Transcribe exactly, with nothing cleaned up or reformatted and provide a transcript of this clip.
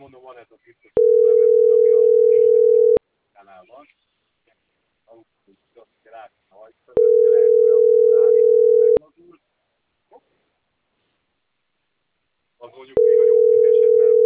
mondom, van ez a biztos lemez, ami a kanál van. Azt kell át a hajszövet, ugye lehet olyan, amikor állított, hogy meglazul. Az mondjuk még a jó